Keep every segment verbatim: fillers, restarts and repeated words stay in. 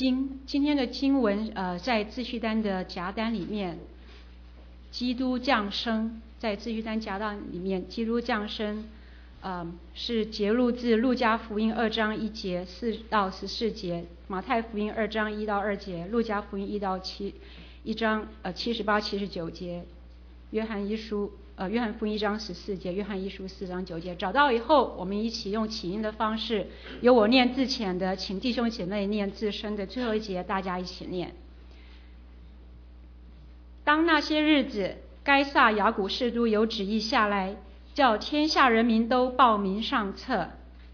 经今天的经文，呃，在自序单的夹单里面，基督降生，在自序单夹单里面，基督降生，呃，是节录自路加福音二章一节四到十四节，马太福音二章一到二节，路加福音一到七一章呃七十八七十九节，约翰一书呃约翰福音一章十四节，约翰一书四章九节。找到以后，我们一起用起音的方式，由我念字浅的，请弟兄姐妹念字深的。最后一节大家一起念。当那些日子，该撒雅古士都有旨意下来，叫天下人民都报名上册。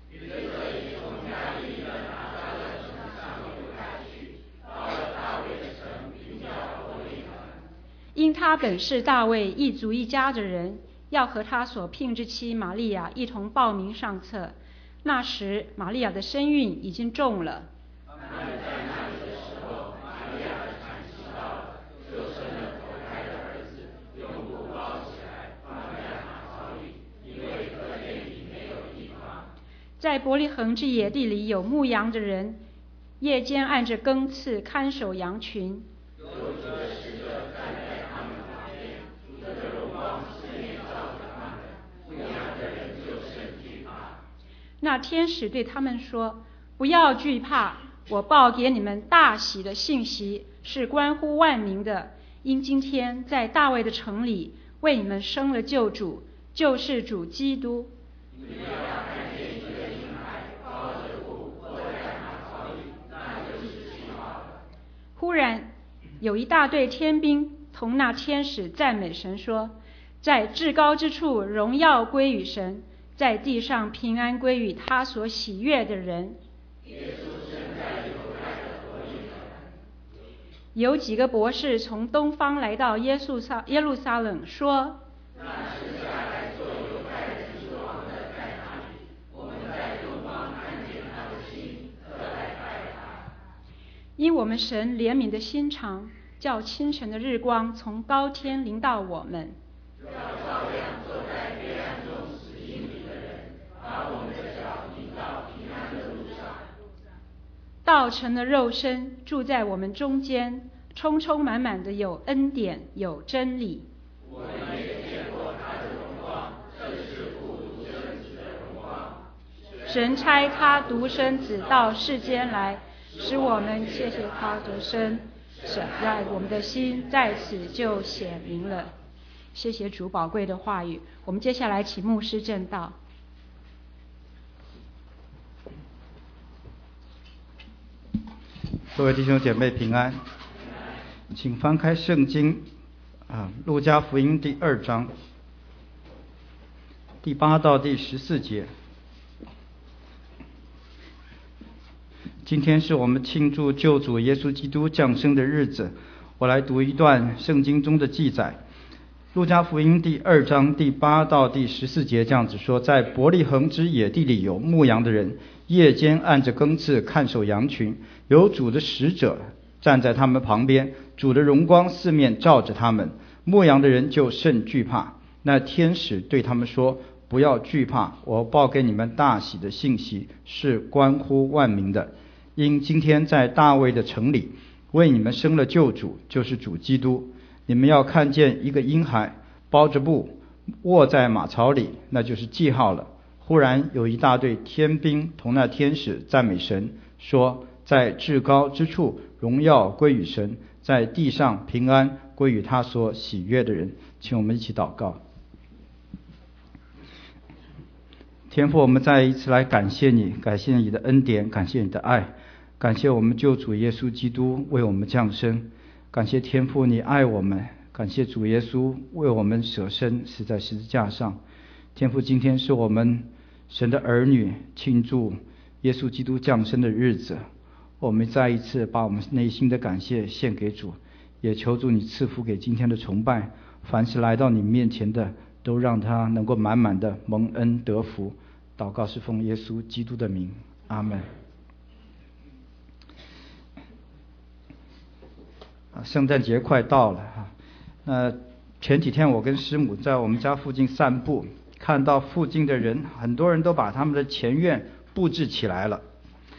因他本是大卫一族一家的人，要和他所聘之妻玛利亚一同报名上册。那时玛利亚的身孕已经重了。在伯利恒之野地里有牧羊的人，夜间按着更次看守羊群。那天使对他们说：不要惧怕，我报给你们大喜的信息，是关乎万民的。因今天在大卫的城里为你们生了救主，就是主基督。忽然有一大队天兵同那天使赞美神说：在至高之处荣耀归于神，在地上平安归于他所喜悦的人。有几个博士从东方来到耶路撒耶路撒冷，说：因我们神怜悯的心肠，叫清晨的日光从高天临到我们，道成了肉身，住在我们中间，充充满满的有恩典，有真理。我们也见过他的荣光，正是父独生子的荣光。神差他独生子到世间来，使我们谢谢他的生，神在我们的心在此就显明了。谢谢主宝贵的话语。我们接下来请牧师证道。 各位弟兄姐妹平安，请翻开圣经啊，路加福音第二章第八到第十四节。今天是我们庆祝救主耶稣基督降生的日子，我来读一段圣经中的记载。路加福音第二章第八到第十四节这样子说：在伯利恒之野地里有牧羊的人，夜间按着更次看守羊群，有主的使者站在他们旁边，主的荣光四面照着他们，牧羊的人就甚惧怕。那天使对他们说：不要惧怕，我报给你们大喜的信息，是关乎万民的。因今天在大卫的城里为你们生了救主，就是主基督。你们要看见一个婴孩包着布卧在马槽里，那就是记号了。忽然有一大队天兵同那天使赞美神，说：在至高之处荣耀归于神，在地上平安归于他所喜悦的人。请我们一起祷告。天父，我们再一次来感谢你，感谢你的恩典，感谢你的爱，感谢我们救主耶稣基督为我们降生，感谢天父你爱我们，感谢主耶稣为我们舍身死在十字架上。天父，今天是我们神的儿女庆祝耶稣基督降生的日子，我们再一次把我们内心的感谢献给主，也求主你赐福给今天的崇拜，凡是来到你面前的，都让他能够满满的蒙恩得福。祷告是奉耶稣基督的名，阿们。圣诞节快到了哈，那前几天我跟师母在我们家附近散步，看到附近的人，很多人都把他们的前院布置起来了。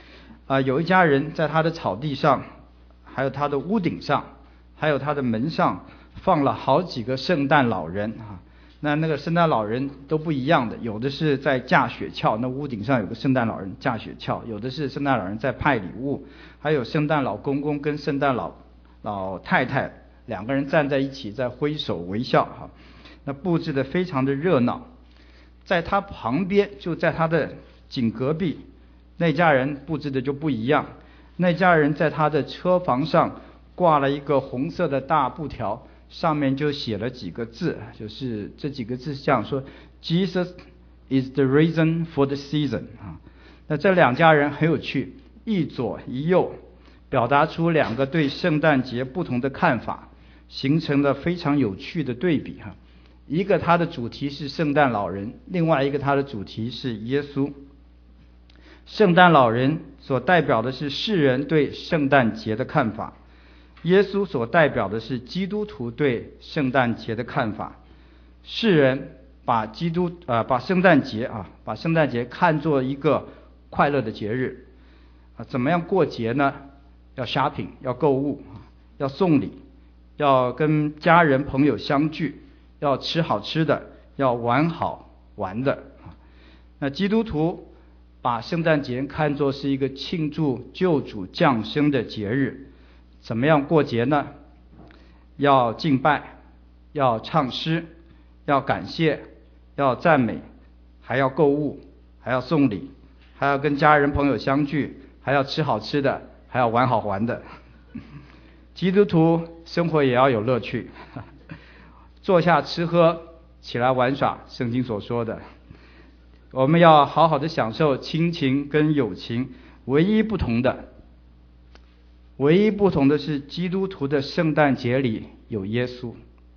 啊，有一家人在他的草地上，还有他的屋顶上，还有他的门上放了好几个圣诞老人啊。那那个圣诞老人都不一样的，有的是在架雪橇，那屋顶上有个圣诞老人架雪橇；有的是圣诞老人在派礼物，还有圣诞老公公跟圣诞老老太太两个人站在一起在挥手微笑哈。那布置得非常的热闹。在他旁边，就在他的紧隔壁，那家人布置的就不一样。那家人在他的车房上挂了一个红色的大布条，上面就写了几个字，就是这几个字是这样说 ：Jesus is the reason for the season 啊。那这两家人很有趣，一左一右，表达出两个对圣诞节不同的看法，形成了非常有趣的对比哈。一个它的主题是圣诞老人，另外一个它的主题是耶稣。圣诞老人所代表的是世人对圣诞节的看法，耶稣所代表的是基督徒对圣诞节的看法。世人把基督呃把圣诞节啊把圣诞节看作一个快乐的节日啊，怎么样过节呢？要 shopping， 要购物，要送礼，要跟家人朋友相聚，要吃好吃的，要玩好玩的。那基督徒把圣诞节看作是一个庆祝救主降生的节日。怎么样过节呢？要敬拜，要唱诗，要感谢，要赞美，还要购物，还要送礼，还要跟家人朋友相聚，还要吃好吃的，还要玩好玩的。基督徒生活也要有乐趣，坐下吃喝，起来玩耍，圣经所说的。我们要好好的享受亲情跟友情，唯一不同的唯一不同的是基督徒的圣诞节里有耶稣，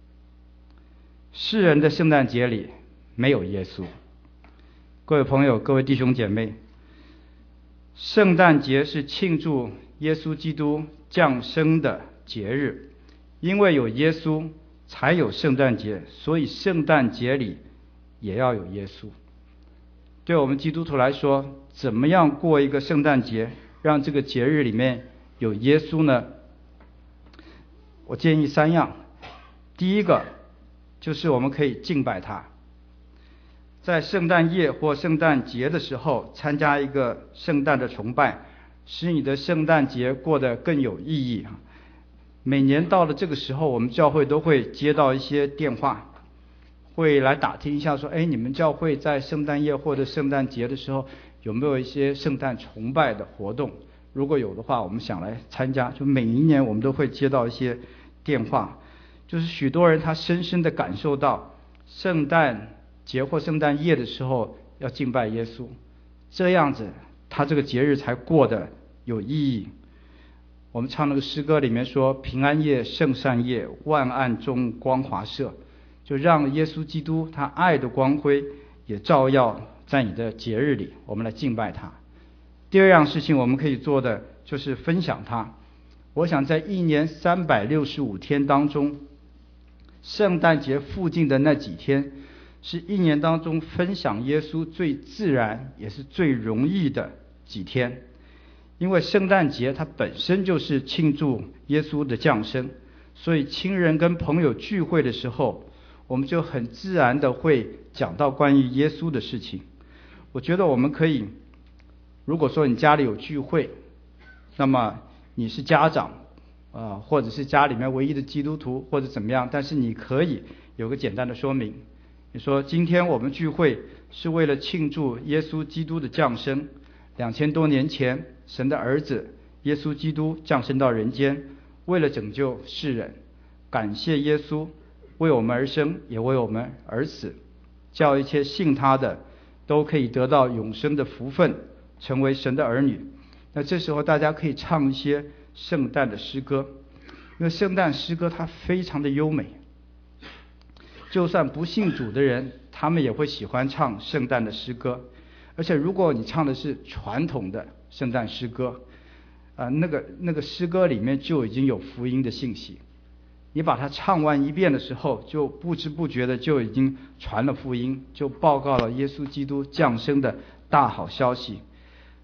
世人的圣诞节里没有耶稣。各位朋友，各位弟兄姐妹，圣诞节是庆祝耶稣基督降生的节日，因为有耶稣才有圣诞节，所以圣诞节里也要有耶稣。对我们基督徒来说，怎么样过一个圣诞节，让这个节日里面有耶稣呢？我建议三样。第一个就是我们可以敬拜他，在圣诞夜或圣诞节的时候参加一个圣诞的崇拜，使你的圣诞节过得更有意义。每年到了这个时候，我们教会都会接到一些电话，会来打听一下说，哎，你们教会在圣诞夜或者圣诞节的时候有没有一些圣诞崇拜的活动？如果有的话，我们想来参加。就每一年我们都会接到一些电话，就是许多人他深深的感受到圣诞节或圣诞夜的时候要敬拜耶稣，这样子他这个节日才过得有意义。我们唱那个诗歌里面说，平安夜圣善夜，万暗中光华射，就让耶稣基督他爱的光辉也照耀在你的节日里，我们来敬拜他。第二样事情我们可以做的就是分享它。我想在一年三百六十五天当中，圣诞节附近的那几天是一年当中分享耶稣最自然也是最容易的几天。因为圣诞节它本身就是庆祝耶稣的降生，所以亲人跟朋友聚会的时候，我们就很自然的会讲到关于耶稣的事情。我觉得我们可以，如果说你家里有聚会，那么你是家长啊、呃，或者是家里面唯一的基督徒或者怎么样，但是你可以有个简单的说明，你说今天我们聚会是为了庆祝耶稣基督的降生，两千多年前神的儿子耶稣基督降生到人间，为了拯救世人，感谢耶稣为我们而生，也为我们而死，叫一切信他的都可以得到永生的福分，成为神的儿女。那这时候大家可以唱一些圣诞的诗歌，因为圣诞诗歌它非常的优美，就算不信主的人他们也会喜欢唱圣诞的诗歌。而且如果你唱的是传统的圣诞诗歌啊、呃，那个那个诗歌里面就已经有福音的信息，你把它唱完一遍的时候，就不知不觉的就已经传了福音，就报告了耶稣基督降生的大好消息。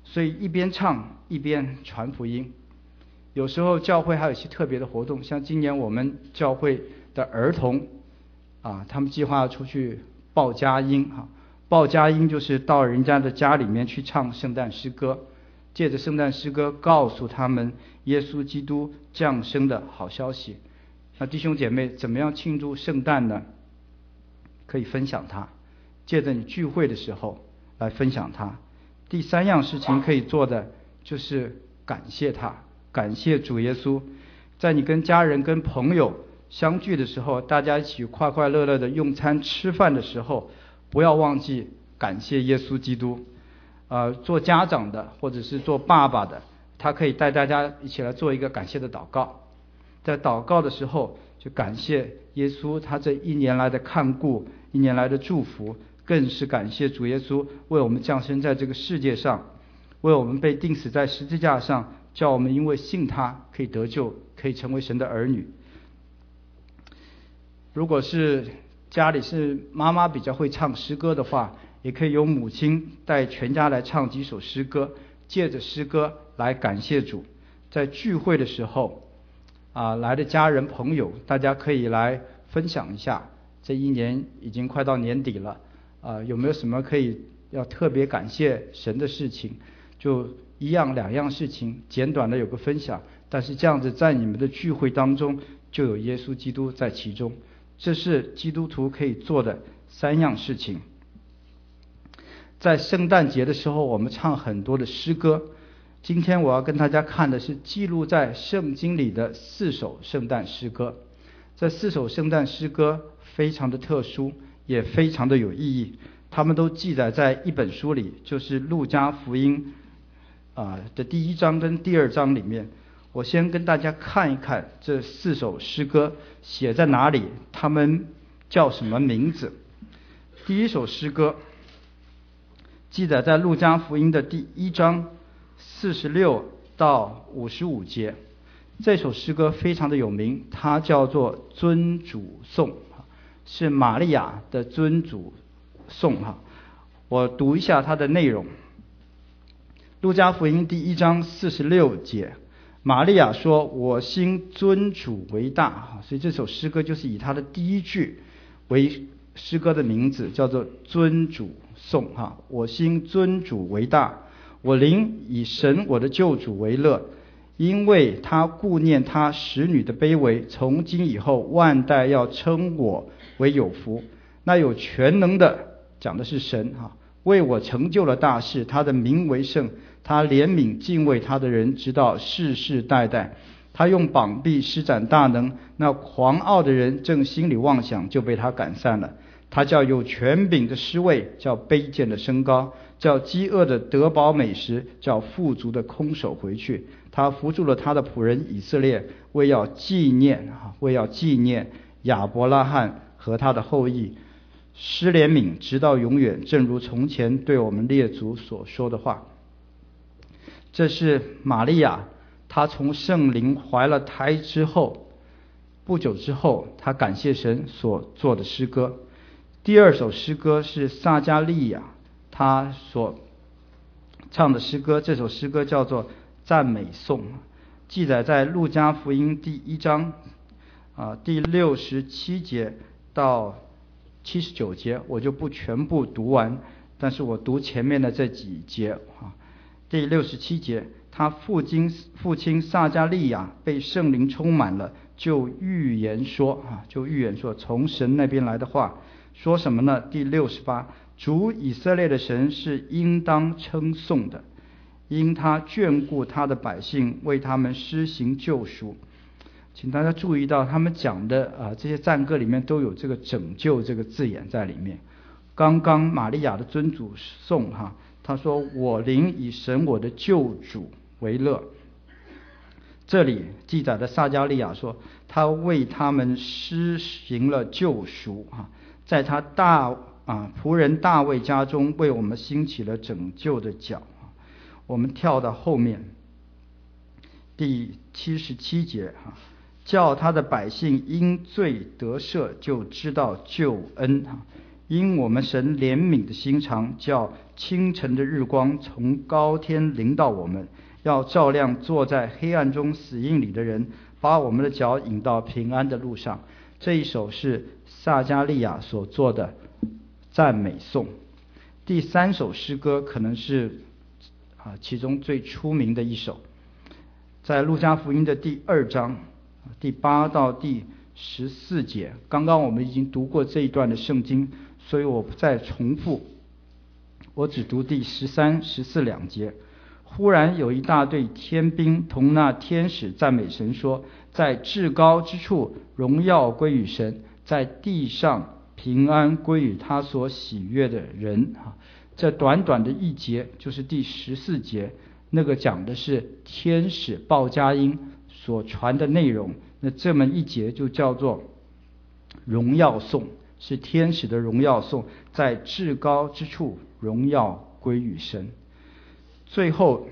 所以一边唱一边传福音。有时候教会还有一些特别的活动，像今年我们教会的儿童啊，他们计划出去报佳音哈，报佳音就是到人家的家里面去唱圣诞诗歌，借着圣诞诗歌告诉他们耶稣基督降生的好消息。那弟兄姐妹，怎么样庆祝圣诞呢？可以分享它，借着你聚会的时候来分享它。第三样事情可以做的就是感谢他，感谢主耶稣。在你跟家人跟朋友相聚的时候，大家一起快快乐乐的用餐吃饭的时候，不要忘记感谢耶稣基督。呃，做家长的或者是做爸爸的，他可以带大家一起来做一个感谢的祷告。在祷告的时候，就感谢耶稣他这一年来的看顾，一年来的祝福，更是感谢主耶稣为我们降生在这个世界上，为我们被钉死在十字架上，叫我们因为信他可以得救，可以成为神的儿女。如果是家里是妈妈比较会唱诗歌的话，也可以由母亲带全家来唱几首诗歌，借着诗歌来感谢主。在聚会的时候啊，来的家人朋友，大家可以来分享一下，这一年已经快到年底了啊，有没有什么可以要特别感谢神的事情？就一样两样事情，简短的有个分享，但是这样子在你们的聚会当中就有耶稣基督在其中。这是基督徒可以做的三样事情。在圣诞节的时候，我们唱很多的诗歌。今天我要跟大家看的是记录在圣经里的四首圣诞诗歌。这四首圣诞诗歌非常的特殊，也非常的有意义。他们都记载在一本书里，就是路加福音啊的第一章跟第二章里面。我先跟大家看一看这四首诗歌写在哪里，他们叫什么名字。第一首诗歌记载在路加福音的第一章四十六到五十五节。这首诗歌非常的有名，它叫做尊主颂，是玛利亚的尊主颂哈。我读一下它的内容。路加福音第一章四十六节，玛利亚说：“我心尊主为大。”所以这首诗歌就是以它的第一句为诗歌的名字，叫做尊主颂哈。我心尊主为大，我灵以神我的救主为乐，因为他顾念他使女的卑微，从今以后万代要称我为有福。那有全能的，讲的是神哈，为我成就了大事，他的名为圣，他怜悯敬畏他的人，直到世世代代。他用膀臂施展大能，那狂傲的人正心里妄想，就被他赶散了。他叫有权柄的失位，叫卑贱的升高，叫饥饿的得饱美食，叫富足的空手回去。他扶助了他的仆人以色列，为要纪念为要纪念亚伯拉罕和他的后裔，施怜悯直到永远，正如从前对我们列祖所说的话。这是玛利亚，她从圣灵怀了胎之后不久之后，她感谢神所做的诗歌。第二首诗歌是撒迦利亚她所唱的诗歌，这首诗歌叫做赞美颂，记载在路加福音第一章啊第六十七节到七十九节，我就不全部读完，但是我读前面的这几节啊。第六十七节，他父亲父亲撒迦利亚被圣灵充满了，就预言说啊，就预言说从神那边来的话，说什么呢？第六十八，主以色列的神是应当称颂的，因他眷顾他的百姓，为他们施行救赎。请大家注意到，他们讲的啊这些赞歌里面都有这个拯救这个字眼在里面。刚刚玛利亚的尊主颂哈，他说我灵以神我的救主为乐。这里记载的撒迦利亚说，他为他们施行了救赎啊，在他大啊仆人大卫家中为我们兴起了拯救的脚。我们跳到后面第七十七节哈，叫他的百姓因罪得赦，就知道救恩哈， 因我们神怜悯的心肠，叫清晨的日光从高天临到我们，要照亮坐在黑暗中死荫里的人，把我们的脚引到平安的路上。这一首是撒迦利亚所作的赞美颂。第三首诗歌可能是啊其中最出名的一首，在路加福音的第二章第八到第十四节。刚刚我们已经读过这一段的圣经，所以我不再重复，我只读第十三、十四两节。忽然有一大队天兵同那天使赞美神说，在至高之处荣耀归于神，在地上平安归于他所喜悦的人。这短短的一节就是第十四节，那个讲的是天使报佳音所传的内容。那这么一节就叫做荣耀颂，是天使的荣耀颂，在至高之处荣耀归于神。最后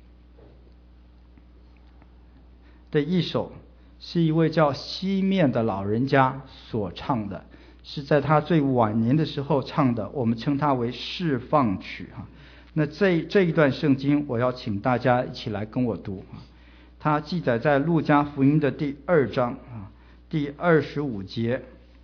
的一首是一位叫西面的老人家所唱的，是在他最晚年的时候唱的，我们称它为释放曲。那这这一段圣经我要请大家一起来跟我读，它记载在路加福音的第二章第二十五节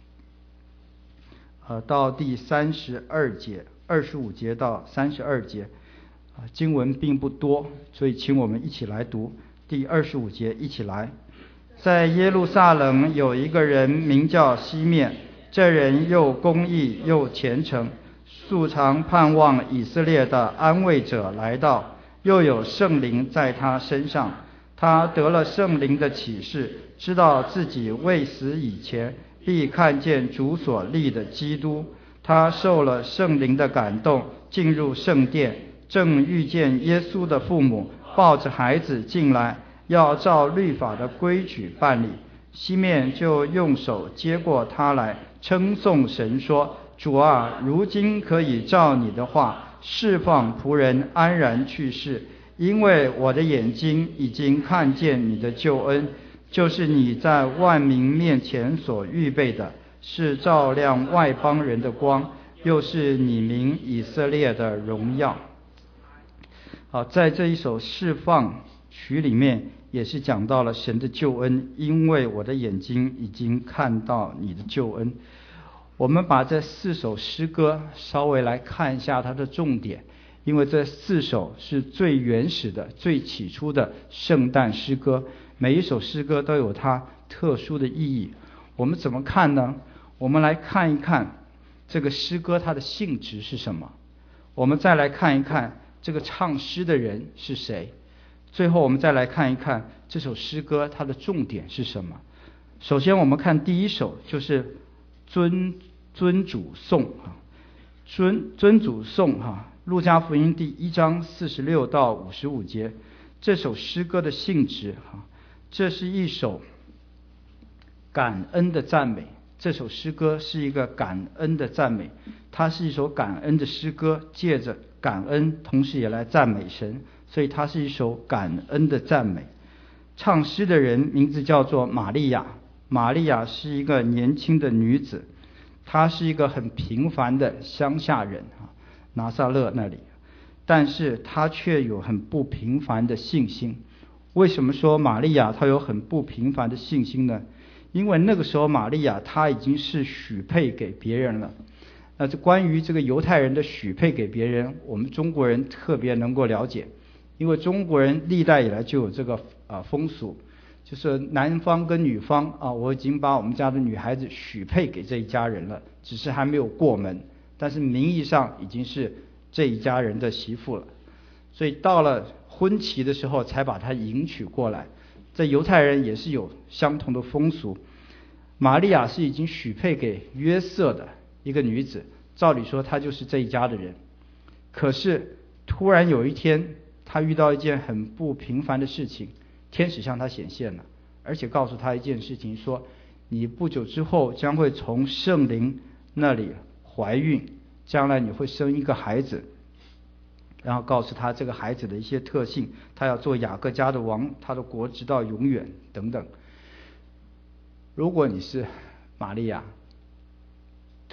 呃到第三十二节，二十五节到三十二节。经文并不多，所以请我们一起来读第二十五节，一起来。在耶路撒冷有一个人名叫西面，这人又公义又虔诚，素常盼望以色列的安慰者来到，又有圣灵在他身上。他得了圣灵的启示，知道自己未死以前必看见主所立的基督。他受了圣灵的感动，进入圣殿，正遇见耶稣的父母抱着孩子进来，要照律法的规矩办理。西面就用手接过他来，称颂神说，主啊，如今可以照你的话释放仆人安然去世，因为我的眼睛已经看见你的救恩，就是你在万民面前所预备的，是照亮外邦人的光，又是你民以色列的荣耀。好，在这一首释放曲里面也是讲到了神的救恩，因为我的眼睛已经看到你的救恩。我们把这四首诗歌稍微来看一下它的重点，因为这四首是最原始的、最起初的圣诞诗歌，每一首诗歌都有它特殊的意义。我们怎么看呢？我们来看一看这个诗歌它的性质是什么，我们再来看一看这个唱诗的人是谁，最后我们再来看一看这首诗歌它的重点是什么。首先我们看第一首，就是尊尊主颂尊尊主颂哈，路加福音第一章四十六到五十五节。这首诗歌的性质哈，这是一首感恩的赞美。这首诗歌是一个感恩的赞美，它是一首感恩的诗歌，借着感恩同时也来赞美神，所以它是一首感恩的赞美。唱诗的人名字叫做玛利亚，玛利亚是一个年轻的女子，她是一个很平凡的乡下人啊，拿撒勒那里，但是她却有很不平凡的信心。为什么说玛利亚她有很不平凡的信心呢？因为那个时候玛利亚她已经是许配给别人了。那这关于这个犹太人的许配给别人，我们中国人特别能够了解，因为中国人历代以来就有这个啊风俗，就是男方跟女方啊，我已经把我们家的女孩子许配给这一家人了，只是还没有过门，但是名义上已经是这一家人的媳妇了，所以到了婚期的时候才把她迎娶过来。这犹太人也是有相同的风俗。玛利亚是已经许配给约瑟的一个女子，照理说她就是这一家的人，可是突然有一天她遇到一件很不平凡的事情，天使向她显现了，而且告诉她一件事情，说你不久之后将会从圣灵那里怀孕，将来你会生一个孩子，然后告诉他这个孩子的一些特性，他要做雅各家的王，他的国直到永远等等。如果你是玛利亚，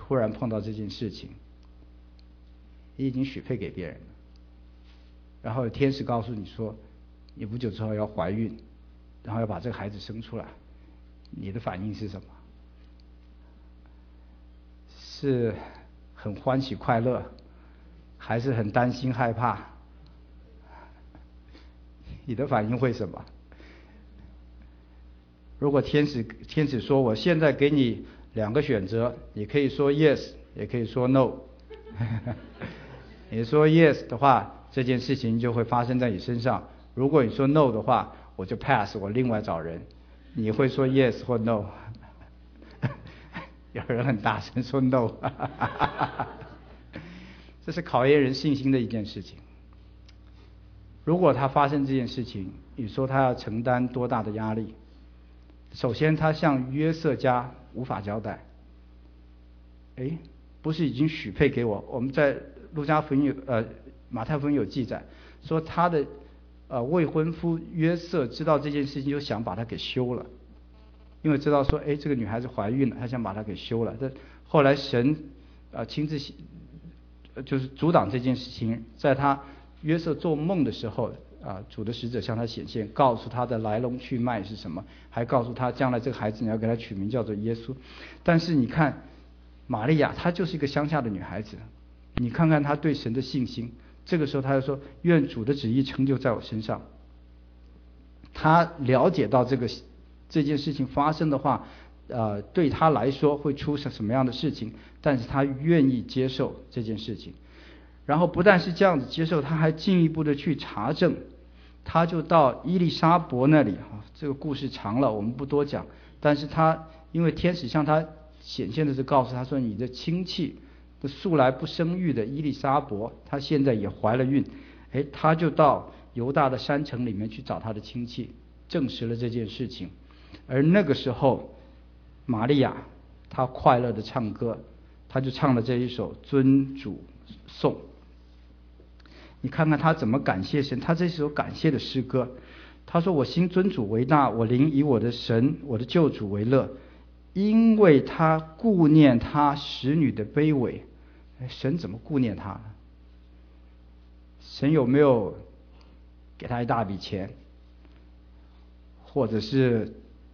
突然碰到这件事情，你已经许配给别人了，然后天使告诉你说你不久之后要怀孕，然后要把这个孩子生出来，你的反应是什么？是很欢喜快乐，还是很担心害怕？你的反应会什么？如果天使天使说我现在给你两个选择，你可以说 yes 也可以说 no 你说 yes 的话，这件事情就会发生在你身上，如果你说 no 的话，我就 pass， 我另外找人。你会说 yes 或 no？ 有人很大声说 no 这是考验人信心的一件事情。如果他发生这件事情，你说他要承担多大的压力？首先他向约瑟家无法交代，诶，不是已经许配给我？我们在路加福音有呃马太福音有记载说他的呃未婚夫约瑟知道这件事情就想把他给休了，因为知道说诶这个女孩子怀孕了，他想把她给休了。但后来神呃亲自就是阻挡这件事情，在他约瑟做梦的时候啊，主的使者向他显现，告诉他的来龙去脉是什么，还告诉他将来这个孩子你要给他取名叫做耶稣。但是你看玛利亚，她就是一个乡下的女孩子，你看看她对神的信心，这个时候她就说愿主的旨意成就在我身上。她了解到这个这件事情发生的话呃，对她来说会出什么样的事情，但是她愿意接受这件事情。然后不但是这样子接受，他还进一步的去查证，他就到伊丽莎伯那里啊，这个故事长了，我们不多讲。但是他因为天使向他显现的是告诉他说，你的亲戚的素来不生育的伊丽莎伯，她现在也怀了孕。哎，他就到犹大的山城里面去找他的亲戚，证实了这件事情。而那个时候，玛利亚她快乐的唱歌，她就唱了这一首尊主颂。你看看他怎么感谢神，他这是首感谢的诗歌。他说我心尊主为大，我灵以我的神我的救主为乐，因为他顾念他使女的卑微。神怎么顾念他？神有没有给他一大笔钱，或者是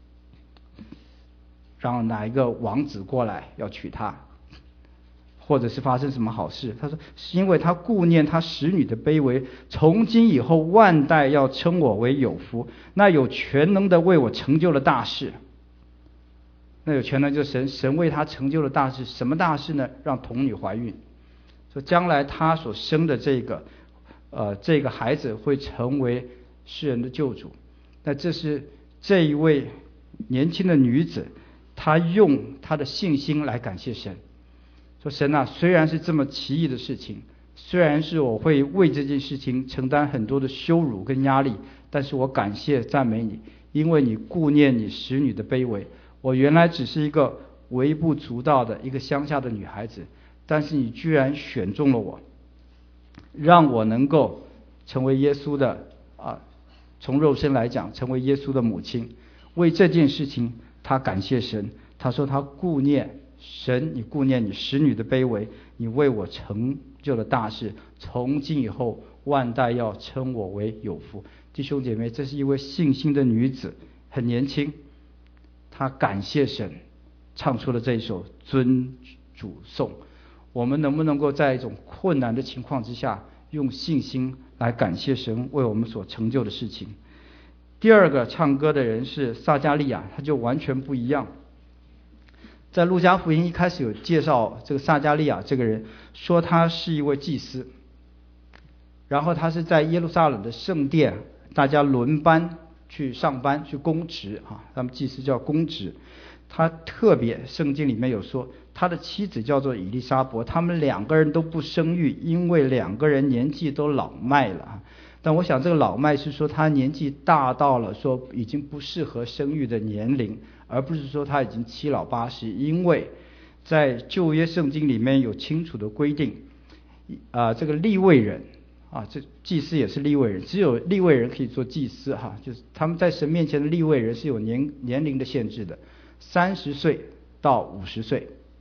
让哪一个王子过来要娶她，或者是发生什么好事？他说是因为他顾念他使女的卑微，从今以后万代要称我为有福。那有全能的为我成就了大事。那有全能就是神，神为他成就了大事。什么大事呢？让童女怀孕，说将来他所生的这个呃这个孩子会成为世人的救主。那这是这一位年轻的女子，她用她的信心来感谢神。说神啊，虽然是这么奇异的事情，虽然是我会为这件事情承担很多的羞辱跟压力，但是我感谢赞美你，因为你顾念你使女的卑微。我原来只是一个微不足道的一个乡下的女孩子，但是你居然选中了我，让我能够成为耶稣的啊，从肉身来讲成为耶稣的母亲。为这件事情他感谢神，他说他顾念神，你顾念你使女的卑微，你为我成就了大事，从今以后万代要称我为有福。弟兄姐妹，这是一位信心的女子，很年轻，她感谢神，唱出了这一首尊主颂。我们能不能够在一种困难的情况之下，用信心来感谢神为我们所成就的事情？第二个唱歌的人是撒迦利亚，他就完全不一样。在路加福音一开始有介绍这个撒迦利亚这个人，说他是一位祭司，然后他是在耶路撒冷的圣殿，大家轮班去上班去公职啊，他们祭司叫公职。他特别圣经里面有说，他的妻子叫做以利沙伯，他们两个人都不生育，因为两个人年纪都老迈了。但我想这个老迈是说他年纪大到了说已经不适合生育的年龄，而不是说他已经七老八十。因为在旧约圣经里面有清楚的规定啊、呃，这个利未人啊，这祭司也是利未人，只有利未人可以做祭司哈，就是他们在神面前的利未人是有年年龄的限制的，三十岁到五十岁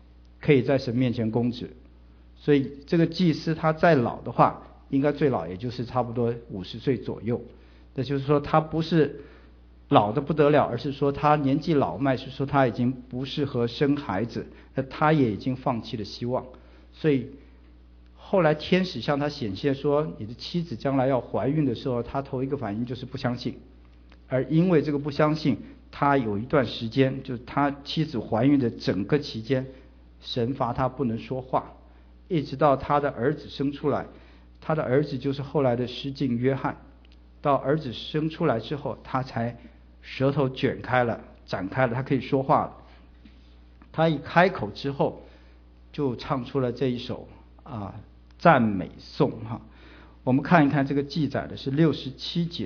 可以在神面前公职。所以这个祭司他再老的话，应该最老也就是差不多五十岁左右。那就是说他不是老的不得了，而是说他年纪老迈，是说他已经不适合生孩子，那他也已经放弃了希望。所以后来天使向他显现说你的妻子将来要怀孕的时候，他头一个反应就是不相信。而因为这个不相信，他有一段时间，就是他妻子怀孕的整个期间，神罚他不能说话，一直到他的儿子生出来。他的儿子就是后来的施浸约翰。到儿子生出来之后，他才舌头卷开了，展开了，他可以说话了。他一开口之后，就唱出了这一首啊赞美颂哈。我们看一看这个记载的是六十七节，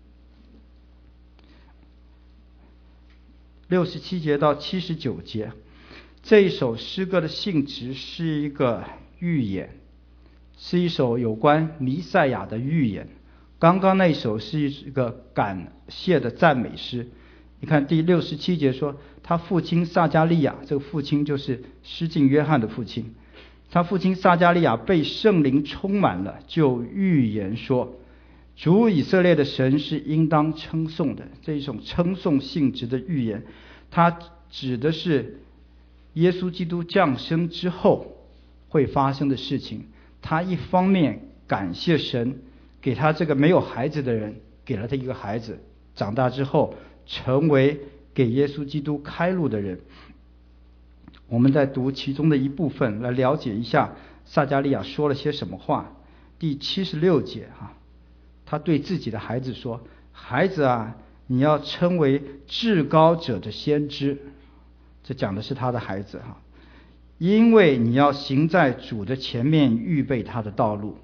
六十七节到七十九节。这一首诗歌的性质是一个预言，是一首有关弥赛亚的预言。刚刚那一首是一个感谢的赞美诗。你看第六十七节说，他父亲撒迦利亚，这个父亲就是施浸约翰的父亲，他父亲撒迦利亚被圣灵充满了，就预言说，主以色列的神是应当称颂的。这一种称颂性质的预言，它指的是耶稣基督降生之后会发生的事情。他一方面感谢神给他这个没有孩子的人给了他一个孩子，长大之后成为给耶稣基督开路的人。我们再读其中的一部分来了解一下撒迦利亚说了些什么话。第七十六节啊，他对自己的孩子说，孩子啊，你要称为至高者的先知。这讲的是他的孩子哈，因为你要行在主的前面，预备他的道路，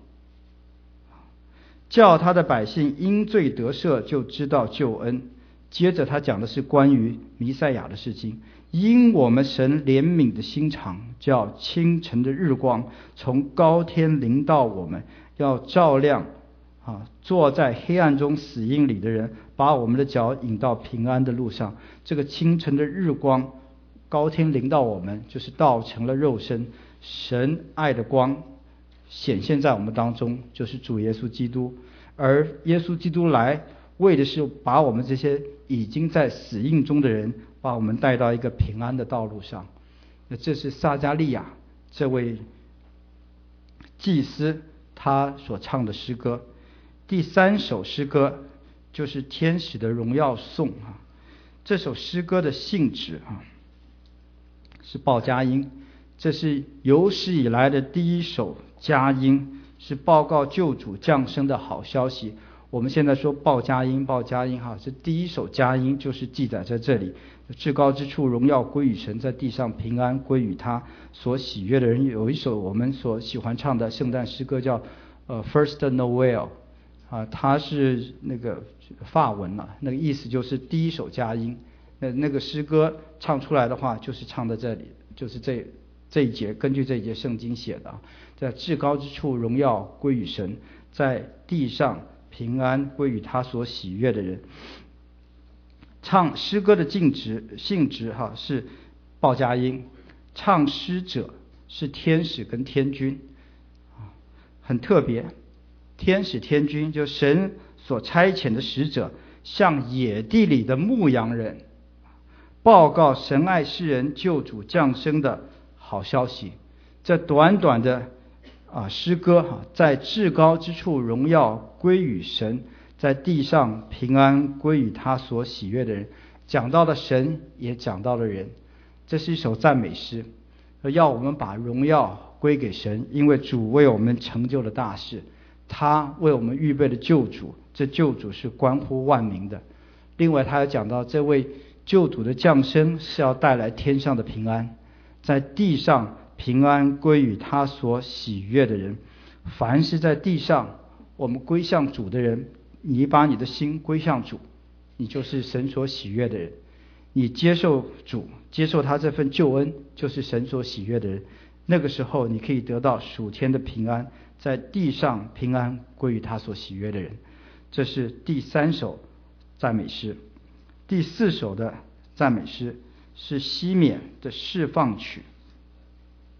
叫他的百姓因罪得赦，就知道救恩。接着他讲的是关于弥赛亚的事情，因我们神怜悯的心肠，叫清晨的日光从高天临到我们，要照亮啊坐在黑暗中死荫里的人，把我们的脚引到平安的路上。这个清晨的日光，高天临到我们，就是道成了肉身，神爱的光显现在我们当中，就是主耶稣基督。而耶稣基督来为的是把我们这些已经在死荫中的人，把我们带到一个平安的道路上。那这是撒迦利亚这位祭司他所唱的诗歌。第三首诗歌就是天使的荣耀颂啊。这首诗歌的性质啊是报佳音，这是有史以来的第一首佳音，是报告救主降生的好消息。我们现在说报佳音，报佳音哈，这第一首佳音就是记载在这里。至高之处荣耀归于神，在地上平安归于他所喜悦的人。有一首我们所喜欢唱的圣诞诗歌叫呃 First Noel 啊，它是那个法文了、啊，那个意思就是第一首佳音。那那个诗歌唱出来的话，就是唱在这里，就是这这一节，根据这一节圣经写的啊，在至高之处荣耀归于神，在地上平安归于他所喜悦的人。唱诗歌的性质性质哈是报佳音，唱诗者是天使跟天君，很特别。天使天君就神所差遣的使者，向野地里的牧羊人报告神爱世人救主降生的好消息。这短短的啊诗歌哈，在至高之处荣耀归于神，在地上平安归于他所喜悦的人。讲到了神，也讲到了人，这是一首赞美诗，要我们把荣耀归给神，因为主为我们成就了大事，他为我们预备了救主，这救主是关乎万民的。另外他还讲到这位救主的降生是要带来天上的平安，在地上平安归于他所喜悦的人。凡是在地上我们归向主的人，你把你的心归向主，你就是神所喜悦的人。你接受主，接受他这份救恩，就是神所喜悦的人。那个时候你可以得到属天的平安，在地上平安归于他所喜悦的人。这是第三首赞美诗。第四首的赞美诗是西缅的释放曲。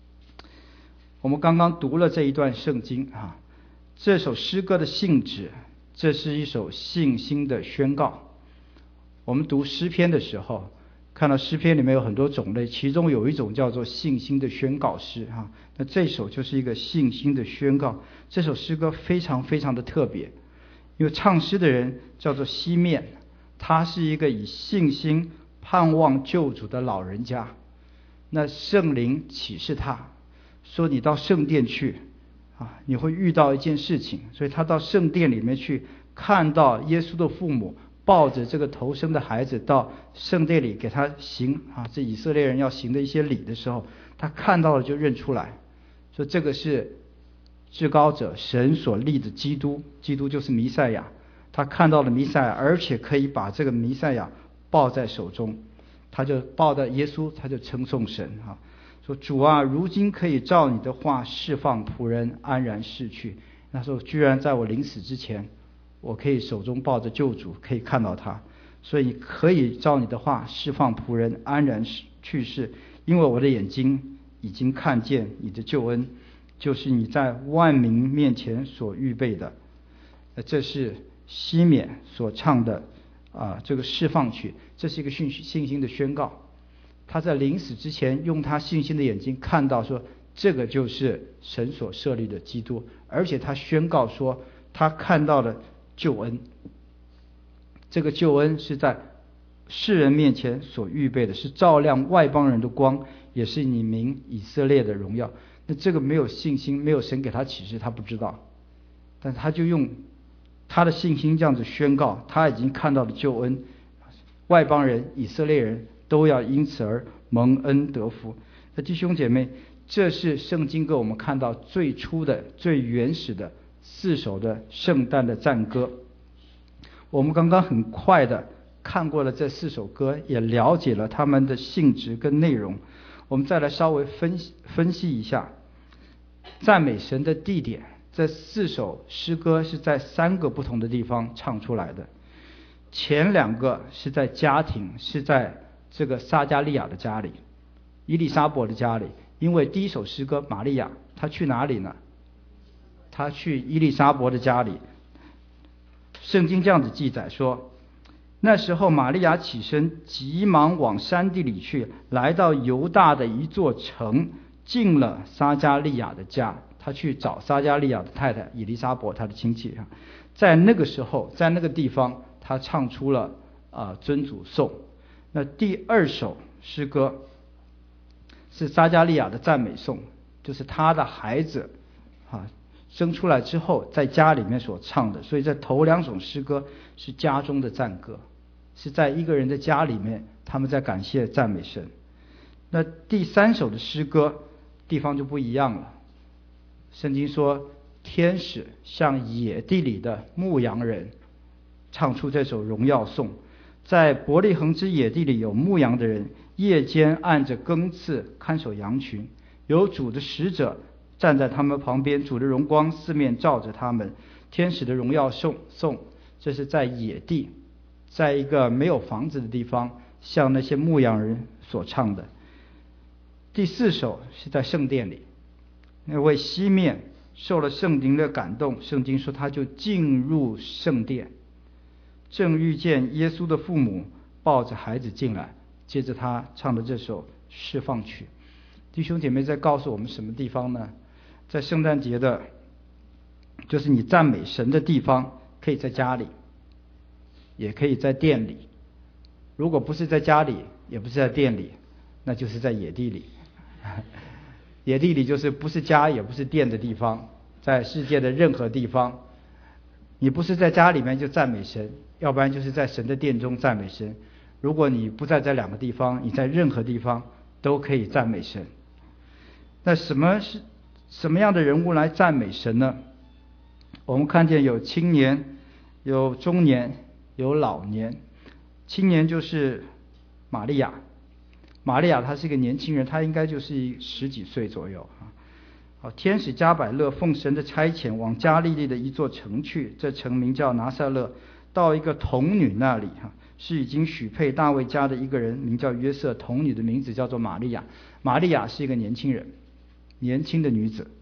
我们刚刚读了这一段圣经啊，这首诗歌的性质，这是一首信心的宣告。我们读诗篇的时候，看到诗篇里面有很多种类，其中有一种叫做信心的宣告诗啊。那这首就是一个信心的宣告。这首诗歌非常非常的特别，因为唱诗的人叫做西面，他是一个以信心盼望救主的老人家。那圣灵启示他说，你到圣殿去啊，你会遇到一件事情。所以他到圣殿里面去，看到耶稣的父母抱着这个头生的孩子到圣殿里给他行啊，这以色列人要行的一些礼的时候，他看到了就认出来，说这个是至高者神所立的基督，基督就是弥赛亚。他看到了弥赛亚，而且可以把这个弥赛亚抱在手中，他就抱着耶稣，他就称颂神啊，说主啊，如今可以照你的话释放仆人安然逝去。那时候居然在我临死之前，我可以手中抱着救主，可以看到他，所以可以照你的话释放仆人安然去世，因为我的眼睛已经看见你的救恩，就是你在万民面前所预备的。这是西缅所唱的啊，这个释放曲，这是一个信信心的宣告。他在临死之前用他信心的眼睛看到说，这个就是神所设立的基督，而且他宣告说他看到了救恩，这个救恩是在世人面前所预备的，是照亮外邦人的光，也是你民以色列的荣耀。那这个没有信心，没有神给他启示，他不知道，但他就用他的信心这样子宣告，他已经看到了救恩，外邦人以色列人都要因此而蒙恩得福。那弟兄姐妹，这是圣经给我们看到最初的最原始的四首的圣诞的赞歌。我们刚刚很快的看过了这四首歌，也了解了他们的性质跟内容。我们再来稍微分析分析一下赞美神的地点。这四首诗歌是在三个不同的地方唱出来的。前两个是在家庭，是在这个撒加利亚的家里，伊丽莎伯的家里。因为第一首诗歌玛利亚她去哪里呢？她去伊丽莎伯的家里。圣经这样子记载说，那时候玛利亚起身，急忙往山地里去，来到犹大的一座城，进了撒加利亚的家。他去找撒加利亚的太太以利沙伯，他的亲戚。在那个时候，在那个地方，他唱出了啊、呃、尊主颂。那第二首诗歌是撒加利亚的赞美颂，就是他的孩子啊生出来之后在家里面所唱的。所以在头两首诗歌是家中的赞歌，是在一个人的家里面，他们在感谢赞美神。那第三首的诗歌地方就不一样了。圣经说，天使向野地里的牧羊人唱出这首荣耀颂。在伯利恒之野地里有牧羊的人，夜间按着更次看守羊群，有主的使者站在他们旁边，主的荣光四面照着他们。天使的荣耀颂颂，这是在野地，在一个没有房子的地方，向那些牧羊人所唱的。第四首是在圣殿里，那位西面受了圣灵的感动，圣经说他就进入圣殿，正遇见耶稣的父母抱着孩子进来，接着他唱的这首释放曲。弟兄姐妹在告诉我们什么地方呢？在圣诞节的就是你赞美神的地方，可以在家里，也可以在店里。如果不是在家里，也不是在店里，那就是在野地里。野地里就是不是家也不是店的地方，在世界的任何地方，你不是在家里面就赞美神，要不然就是在神的殿中赞美神。如果你不在这两个地方，你在任何地方都可以赞美神。那什么是什么样的人物来赞美神呢？我们看见有青年，有中年，有老年。青年就是玛利亚，玛利亚她是一个年轻人，她应该就是十几岁左右啊。好，天使加百勒奉神的差遣往加利利的一座城去，这城名叫拿撒勒，到一个童女那里哈，是已经许配大卫家的一个人，名叫约瑟，童女的名字叫做玛利亚。玛利亚是一个年轻人，年轻的女子。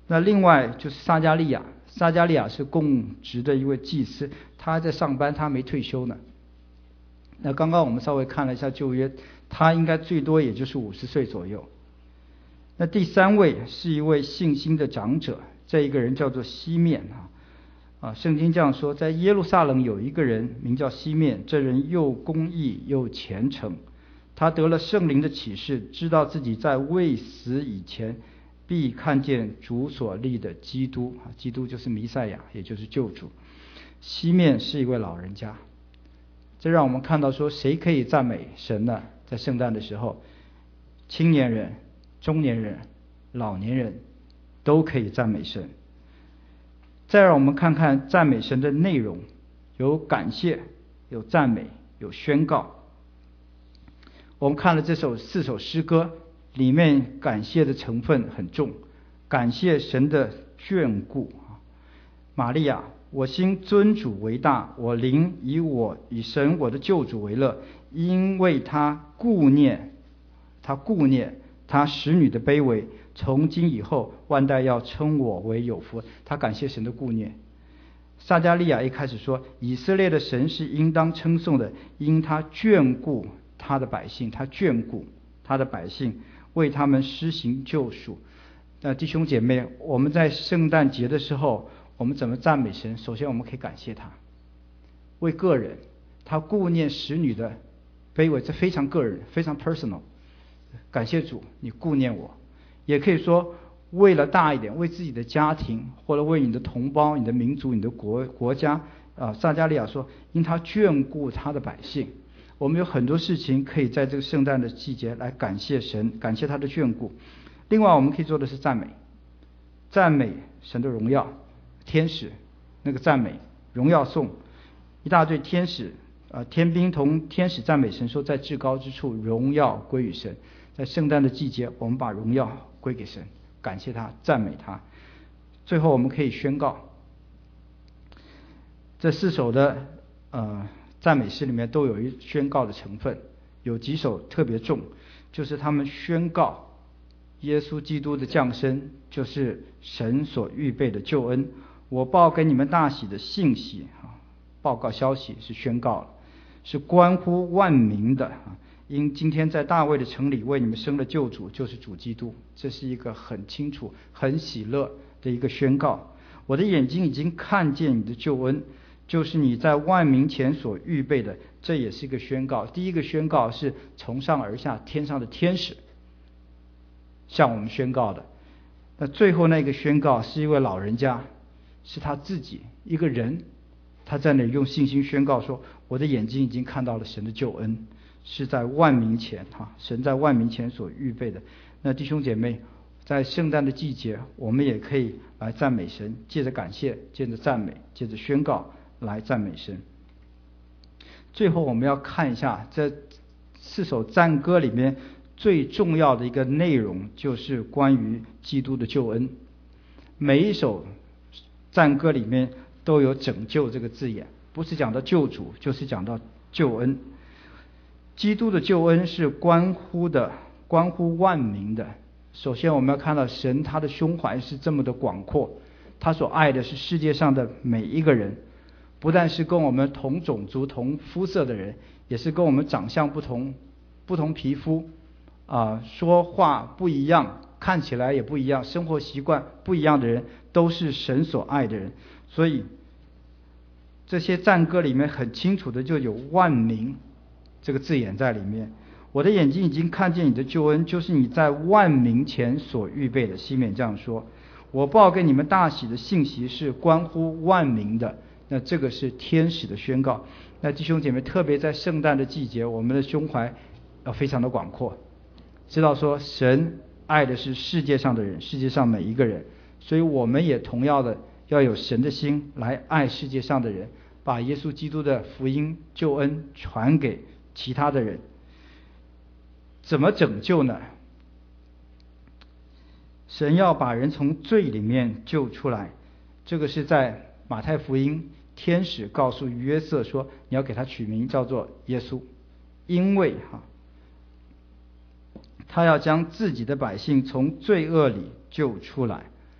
那另外就是撒迦利亚，撒迦利亚是供职的一位祭司，他在上班，他没退休呢。那刚刚我们稍微看了一下旧约，他应该最多也就是五十岁左右。那第三位是一位信心的长者，这一个人叫做西面啊。啊，圣经这样说，在耶路撒冷有一个人名叫西面，这人又公义又虔诚，他得了圣灵的启示，知道自己在未死以前必看见主所立的基督啊，基督就是弥赛亚，也就是救主。西面是一位老人家，这让我们看到说，谁可以赞美神呢？在圣诞的时候，青年人、中年人、老年人都可以赞美神。再让我们看看赞美神的内容，有感谢，有赞美，有宣告。我们看了这首四首诗歌，里面感谢的成分很重，感谢神的眷顾。玛利亚，我心尊主为大，我灵以我以神我的救主为乐，因为他顾念他顾念他使女的卑微，从今以后万代要称我为有福。他感谢神的顾念。撒迦利亚一开始说，以色列的神是应当称颂的，因他眷顾他的百姓，他眷顾他的百姓，为他们施行救赎。那弟兄姐妹，我们在圣诞节的时候，我们怎么赞美神？首先我们可以感谢他，为个人，他顾念使女的卑微，这非常个人，非常 personal。感谢主，你顾念我。也可以说为了大一点，为自己的家庭，或者为你的同胞、你的民族、你的国国家啊。撒迦利亚说，因他眷顾他的百姓。我们有很多事情可以在这个圣诞的季节来感谢神，感谢他的眷顾。另外我们可以做的是赞美，赞美神的荣耀，天使那个赞美荣耀颂，一大堆天使啊，天兵同天使赞美神，说在至高之处荣耀归于神。在圣诞的季节，我们把荣耀归给神，感谢他，赞美他。最后我们可以宣告，这四首的呃赞美诗里面都有一宣告的成分，有几首特别重，就是他们宣告耶稣基督的降生就是神所预备的救恩。我报给你们大喜的信息啊，报告消息是宣告了，是关乎万民的啊。因今天在大卫的城里为你们生了救主，就是主基督。这是一个很清楚、很喜乐的一个宣告。我的眼睛已经看见你的救恩，就是你在万民前所预备的。这也是一个宣告。第一个宣告是从上而下，天上的天使向我们宣告的。那最后那个宣告是一位老人家，是他自己一个人，他在那里用信心宣告说，我的眼睛已经看到了神的救恩，是在万民前哈，神在万民前所预备的。那弟兄姐妹，在圣诞的季节，我们也可以来赞美神，借着感谢，借着赞美，借着宣告来赞美神。最后我们要看一下这四首赞歌里面最重要的一个内容，就是关于基督的救恩。每一首赞歌里面都有拯救这个字眼，不是讲到救主，就是讲到救恩。基督的救恩是关乎的，关乎万民的。首先我们要看到神他的胸怀是这么的广阔，他所爱的是世界上的每一个人，不但是跟我们同种族同肤色的人，也是跟我们长相不同、不同皮肤啊、呃、说话不一样，看起来也不一样，生活习惯不一样的人，都是神所爱的人。所以这些赞歌里面很清楚的就有万民这个字眼在里面。我的眼睛已经看见你的救恩，就是你在万民前所预备的。西面这样说，我报给你们大喜的信息是关乎万民的。那这个是天使的宣告。那弟兄姐妹，特别在圣诞的季节，我们的胸怀要非常的广阔，知道说神爱的是世界上的人，世界上每一个人，所以我们也同样的要有神的心来爱世界上的人，把耶稣基督的福音救恩传给其他的人。怎么拯救呢？神要把人从罪里面救出来，这个是在马太福音，天使告诉约瑟说，你要给他取名叫做耶稣，因为哈，他要将自己的百姓从罪恶里救出来。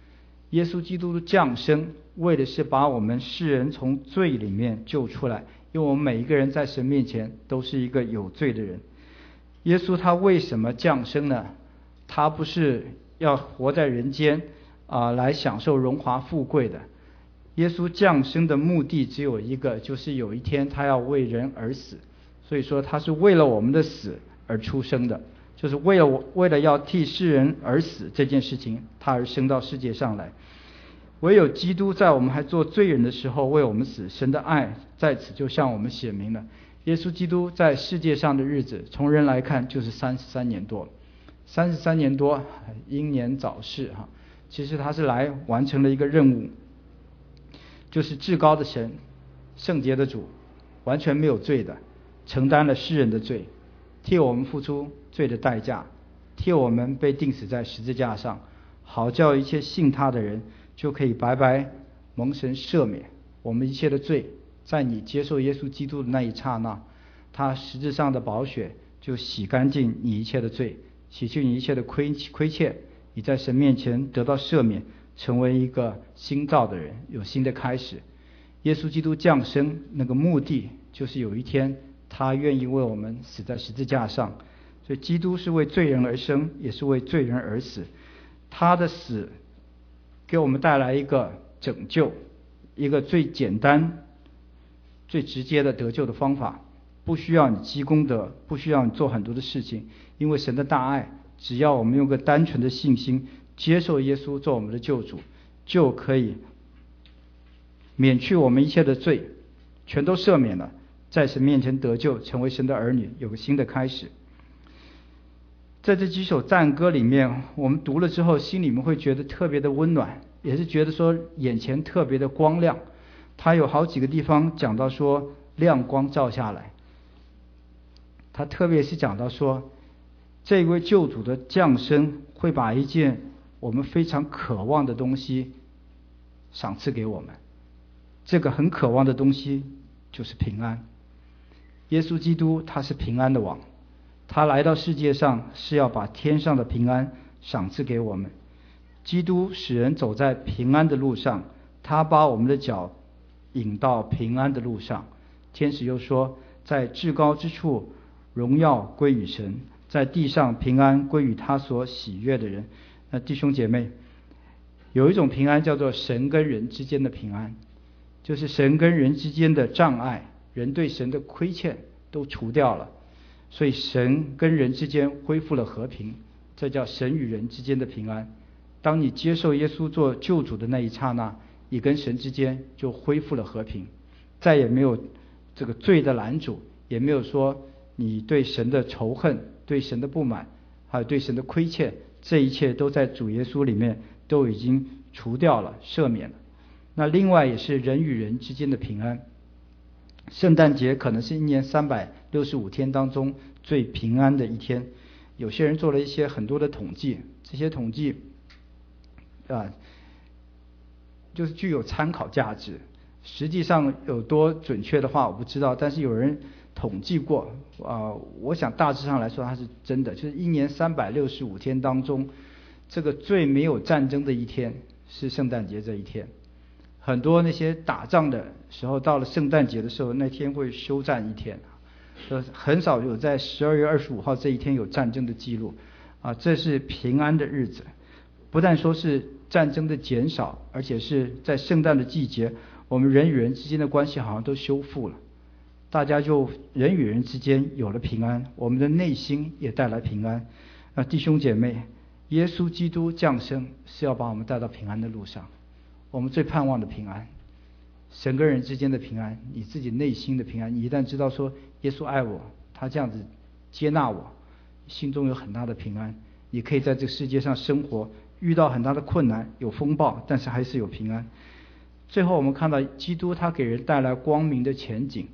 耶稣基督的降生为的是把我们世人从罪里面救出来，因为我们每一个人在神面前都是一个有罪的人。耶稣他为什么降生呢？他不是要活在人间啊、呃，来享受荣华富贵的。耶稣降生的目的只有一个，就是有一天他要为人而死。所以说他是为了我们的死而出生的，就是为了为了要替世人而死这件事情，他而生到世界上来。唯有基督在我们还做罪人的时候为我们死，神的爱在此就向我们显明了。耶稣基督在世界上的日子，从人来看就是三十三年多，三十三年多，英年早逝哈。其实他是来完成了一个任务，就是至高的神，圣洁的主，完全没有罪的，承担了世人的罪，替我们付出罪的代价，替我们被钉死在十字架上，好叫一切信他的人就可以白白蒙神赦免我们一切的罪。在你接受耶稣基督的那一刹那，他实质上的宝血就洗干净你一切的罪，洗去你一切的亏亏欠，你在神面前得到赦免，成为一个新造的人，有新的开始。耶稣基督降生那个目的就是有一天他愿意为我们死在十字架上，所以基督是为罪人而生，也是为罪人而死。他的死给我们带来一个拯救，一个最简单最直接的得救的方法，不需要你积功德，不需要你做很多的事情，因为神的大爱，只要我们用个单纯的信心接受耶稣做我们的救主，就可以免去我们一切的罪，全都赦免了，在神面前得救，成为神的儿女，有个新的开始。在这几首赞歌里面，我们读了之后心里面会觉得特别的温暖，也是觉得说眼前特别的光亮。他有好几个地方讲到说亮光照下来，他特别是讲到说这位救主的降生会把一件我们非常渴望的东西赏赐给我们，这个很渴望的东西就是平安。耶稣基督他是平安的王，他来到世界上是要把天上的平安赏赐给我们。基督使人走在平安的路上，他把我们的脚引到平安的路上。天使又说，在至高之处荣耀归于神，在地上平安归于他所喜悦的人。那弟兄姐妹，有一种平安叫做神跟人之间的平安，就是神跟人之间的障碍，人对神的亏欠都除掉了，所以神跟人之间恢复了和平，这叫神与人之间的平安。当你接受耶稣做救主的那一刹那，你跟神之间就恢复了和平，再也没有这个罪的拦阻，也没有说你对神的仇恨、对神的不满，还有对神的亏欠，这一切都在主耶稣里面都已经除掉了、赦免了。那另外也是人与人之间的平安。圣诞节可能是一年三百六十五天当中最平安的一天。有些人做了一些很多的统计，这些统计啊，就是具有参考价值，实际上有多准确的话我不知道，但是有人统计过啊、呃，我想大致上来说它是真的，就是一年三百六十五天当中，这个最没有战争的一天是圣诞节这一天。很多那些打仗的时候，到了圣诞节的时候，那天会休战一天，呃，很少有在十二月二十五号这一天有战争的记录啊，这是平安的日子。不但说是战争的减少，而且是在圣诞的季节，我们人与人之间的关系好像都修复了，大家就人与人之间有了平安，我们的内心也带来平安。啊，弟兄姐妹，耶稣基督降生是要把我们带到平安的路上，我们最盼望的平安，神跟人之间的平安，你自己内心的平安。你一旦知道说耶稣爱我，他这样子接纳我，心中有很大的平安，你可以在这个世界上生活，遇到很大的困难，有风暴，但是还是有平安。最后我们看到基督他给人带来光明的前景。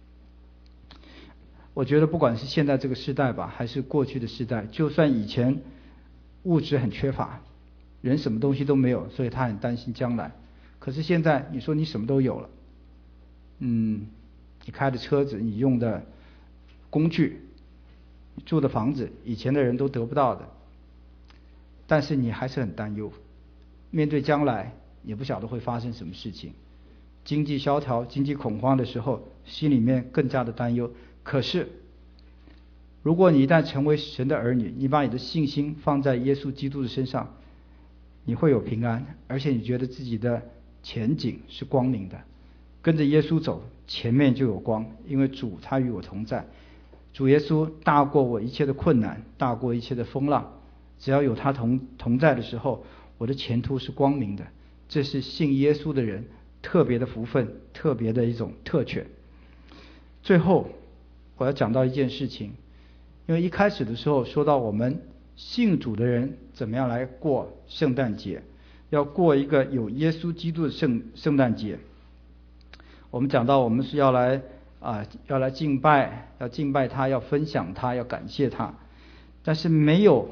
我觉得不管是现在这个时代吧，还是过去的时代，就算以前物质很缺乏，人什么东西都没有，所以他很担心将来。可是现在你说你什么都有了，嗯，你开的车子，你用的工具，你住的房子，以前的人都得不到的，但是你还是很担忧， 面对将来也不晓得会发生什么事情，经济萧条、经济恐慌的时候，心里面更加的担忧。可是如果你一旦成为神的儿女，你把你的信心放在耶稣基督的身上，你会有平安，而且你觉得自己的前景是光明的。跟着耶稣走，前面就有光，因为主他与我同在。主耶稣大过我一切的困难，大过一切的风浪，只要有他同同在的时候，我的前途是光明的。这是信耶稣的人特别的福分，特别的一种特权。最后我要讲到一件事情，因为一开始的时候说到我们信主的人怎么样来过圣诞节，要过一个有耶稣基督的圣圣诞节。我们讲到我们是要来啊，要来敬拜，要敬拜他，要分享他，要感谢他。但是没有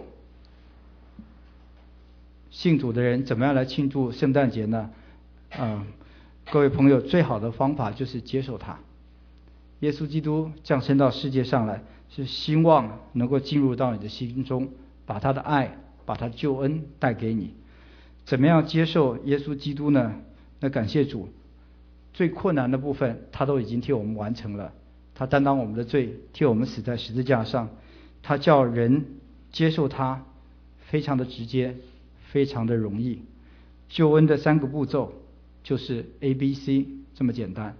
信主的人怎么样来庆祝圣诞节呢？嗯，各位朋友，最好的方法就是接受他。耶稣基督降生到世界上来，是希望能够进入到你的心中，把他的爱，把他的救恩带给你。怎么样接受耶稣基督呢？那感谢主，最困难的部分他都已经替我们完成了，他担当我们的罪，替我们死在十字架上。他叫人接受他，非常的直接，非常的容易。救恩的三个步骤就是 A B C 这么简单。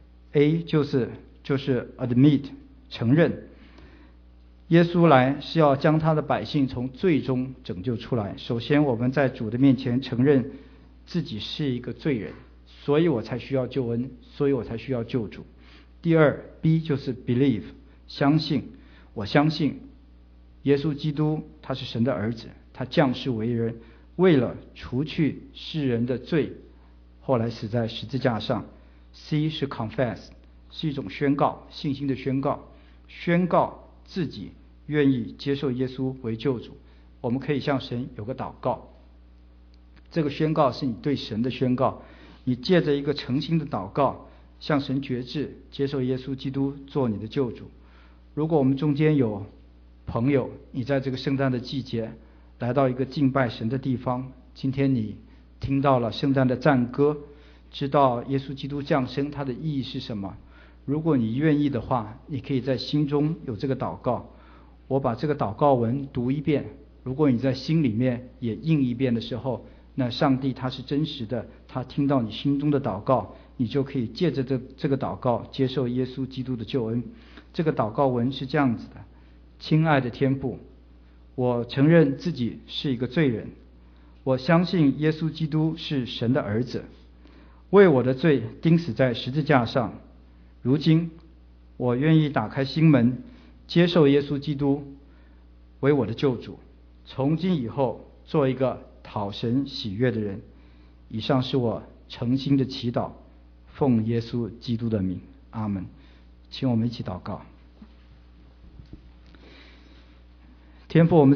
A 就是就是 admit 承认，耶稣来是要将他的百姓从罪中拯救出来。首先我们在主的面前承认自己是一个罪人，所以我才需要救恩，所以我才需要救主。第二 B 就是 believe 相信，我相信耶稣基督他是神的儿子，他降世为人，为了除去世人的罪，后来死在十字架上。 C 是 confess 是一种宣告，信心的宣告，宣告自己愿意接受耶稣为救主。我们可以向神有个祷告，这个宣告是你对神的宣告，你借着一个诚心的祷告向神决志，接受耶稣基督做你的救主。如果我们中间有朋友，你在这个圣诞的季节来到一个敬拜神的地方，今天你听到了圣诞的赞歌，知道耶稣基督降生它的意义是什么，如果你愿意的话，你可以在心中有这个祷告。我把这个祷告文读一遍，如果你在心里面也应一遍的时候，那上帝他是真实的，他听到你心中的祷告，你就可以借着这这个祷告接受耶稣基督的救恩。这个祷告文是这样子的：亲爱的天父，我承认自己是一个罪人，我相信耶稣基督是神的儿子，为我的罪钉死在十字架上。如今我愿意打开心门，接受耶稣基督为我的救主，从今以后做一个讨神喜悦的人。以上是我诚心的祈祷，奉耶稣基督的名，阿们。请我们一起祷告。天父，我们